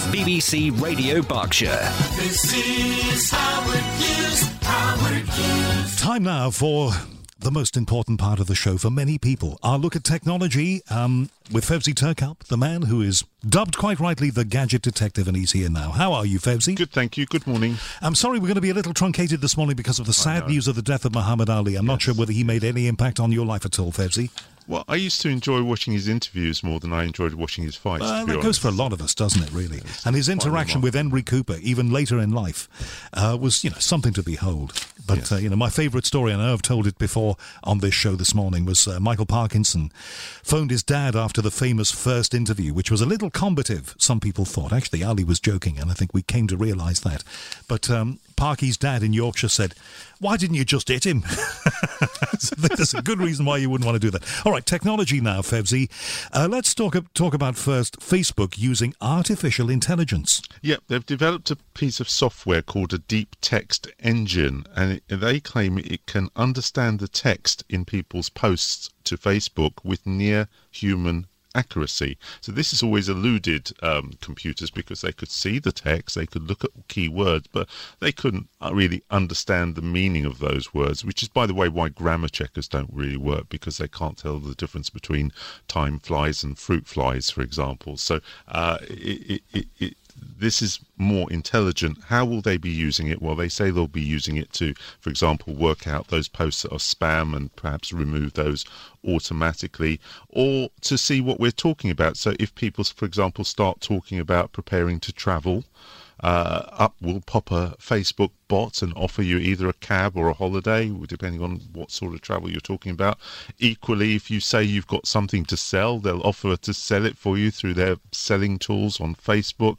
BBC Radio Berkshire. This is Howard Hughes. Howard Hughes. Time now for the most important part of the show for many people. Our look at technology with Fevzi Turkalp, the man who is dubbed quite rightly the gadget detective, and he's here now. How are you, Fevzi? Good, thank you. Good morning. I'm sorry we're going to be a little truncated this morning because of the sad news of the death of Muhammad Ali. I'm not sure whether he made any impact on your life at all, Fevzi. Well, I used to enjoy watching his interviews more than I enjoyed watching his fights. That goes for a lot of us, doesn't it, really? And his interaction with Henry Cooper, even later in life, was, something to behold. But, my favourite story, and I know I've told it before on this show this morning, was Michael Parkinson phoned his dad after the famous first interview, which was a little combative, some people thought. Actually, Ali was joking, and I think we came to realise that. But Parky's dad in Yorkshire said, "Why didn't you just hit him?" So there's a good reason why you wouldn't want to do that. All right, technology now, Fevzi. Let's talk about first Facebook using artificial intelligence. Yeah, they've developed a piece of software called a deep text engine, and they claim it can understand the text in people's posts to Facebook with near human accuracy. So this has always eluded computers because they could see the text, they could look at keywords, but they couldn't really understand the meaning of those words, which is, by the way, why grammar checkers don't really work, because they can't tell the difference between time flies and fruit flies, for example. So this is more intelligent. How will they be using it? Well, they say they'll be using it to, for example, work out those posts that are spam and perhaps remove those automatically, or to see what we're talking about. So if people, for example, start talking about preparing to travel, up will pop a Facebook bot and offer you either a cab or a holiday, depending on what sort of travel you're talking about. Equally, if you say you've got something to sell, they'll offer to sell it for you through their selling tools on Facebook.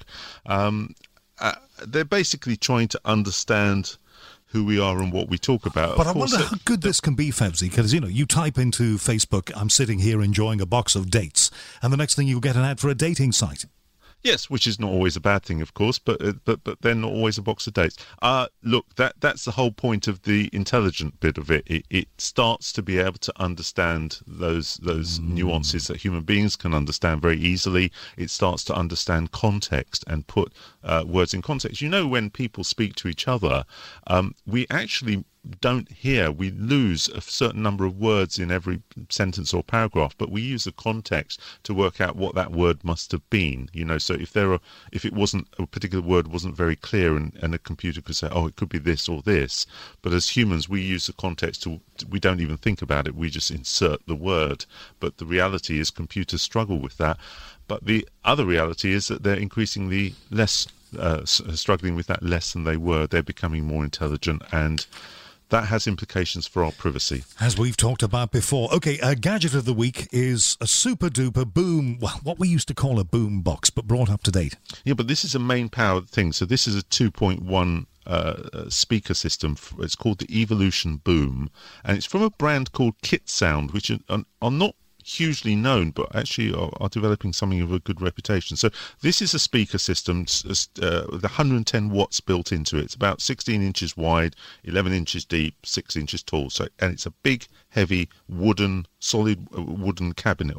They're basically trying to understand who we are and what we talk about. But I wonder how good this can be, Fevzi, because, you type into Facebook, "I'm sitting here enjoying a box of dates," and the next thing you'll get an ad for a dating site. Yes, which is not always a bad thing, of course, but they're not always a box of dates. Look, that's the whole point of the intelligent bit of it. It starts to be able to understand those nuances that human beings can understand very easily. It starts to understand context and put words in context. When people speak to each other, we actually we lose a certain number of words in every sentence or paragraph, but we use the context to work out what that word must have been. So if it wasn't, a particular word wasn't very clear, and a computer could say, "Oh, it could be this or this," but as humans we use the context we don't even think about it, we just insert the word. But the reality is computers struggle with that. But the other reality is that they're increasingly less struggling with that less than they were. They're becoming more intelligent, and that has implications for our privacy, as we've talked about before. Okay, gadget of the week is a super-duper boom, what we used to call a boom box, but brought up to date. Yeah, but this is a main-powered thing. So this is a 2.1 speaker system. It's called the Evolution Boom, and it's from a brand called Kit Sound, which are not hugely known, but actually are developing something of a good reputation. So this is a speaker system with 110 watts built into it. It's about 16 inches wide, 11 inches deep, 6 inches tall. And it's a big, heavy solid wooden cabinet,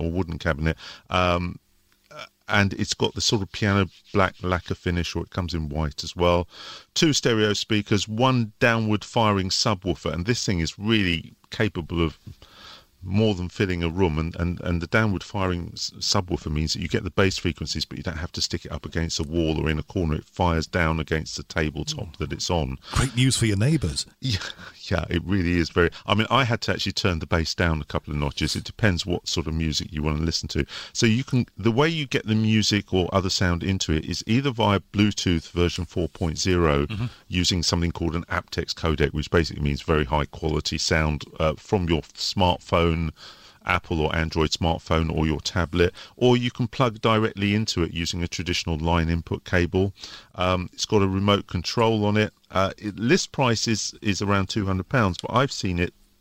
and it's got the sort of piano black lacquer finish, or it comes in white as well. 2 stereo speakers, 1 downward firing subwoofer, and this thing is really capable of more than filling a room, and the downward firing subwoofer means that you get the bass frequencies, but you don't have to stick it up against a wall or in a corner. It fires down against the tabletop that it's on. Great news for your neighbours. Yeah, it really is I had to actually turn the bass down a couple of notches. It depends what sort of music you want to listen to. So the way you get the music or other sound into it is either via Bluetooth version 4.0 using something called an aptX codec, which basically means very high quality sound from your smartphone, Apple or Android smartphone, or your tablet, or you can plug directly into it using a traditional line input cable. It's got a remote control on it. List price is around £200, but I've seen it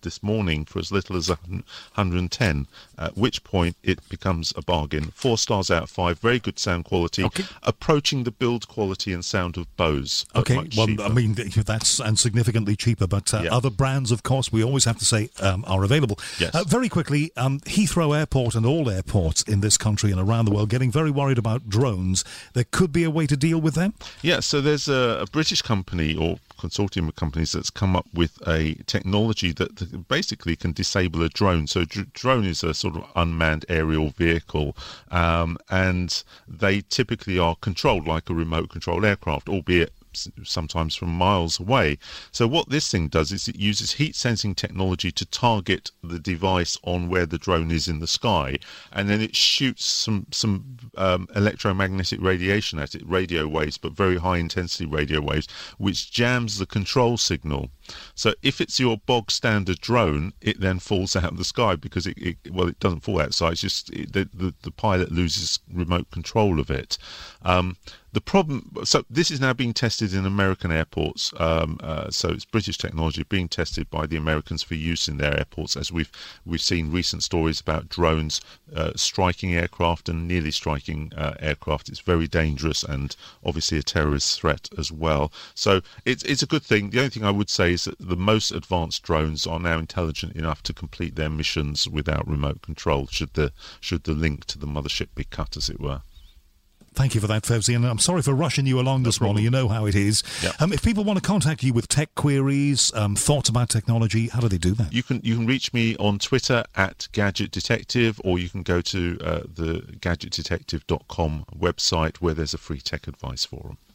this morning for as little as 110, at which point it becomes a bargain. 4 stars out of 5, very good sound quality, approaching the build quality and sound of Bose. Okay, well, cheaper. I mean, that's and significantly cheaper, but other brands, of course, we always have to say are available. Yes. Very quickly, Heathrow Airport and all airports in this country and around the world getting very worried about drones. There could be a way to deal with them? Yeah, so there's a British company or consortium of companies that's come up with a technology that basically can disable a drone. So drone is a sort of unmanned aerial vehicle, and they typically are controlled like a remote controlled aircraft, albeit sometimes from miles away. So what this thing does is it uses heat sensing technology to target the device on where the drone is in the sky, and then it shoots some electromagnetic radiation at it, radio waves, but very high intensity radio waves, which jams the control signal. So if it's your bog standard drone, it then falls out of the sky because it doesn't fall outside. It's just the pilot loses remote control of it. The problem, so this is now being tested in American airports. So it's British technology being tested by the Americans for use in their airports, as we've seen recent stories about drones striking aircraft and nearly striking aircraft. It's very dangerous and obviously a terrorist threat as well. So it's a good thing. The only thing I would say is that the most advanced drones are now intelligent enough to complete their missions without remote control, should the link to the mothership be cut, as it were. Thank you for that, Fevzi, and I'm sorry for rushing you along this morning. You know how it is. Yep. If people want to contact you with tech queries, thoughts about technology, how do they do that? You can reach me on Twitter at Gadget Detective, or you can go to the gadgetdetective.com website, where there's a free tech advice forum.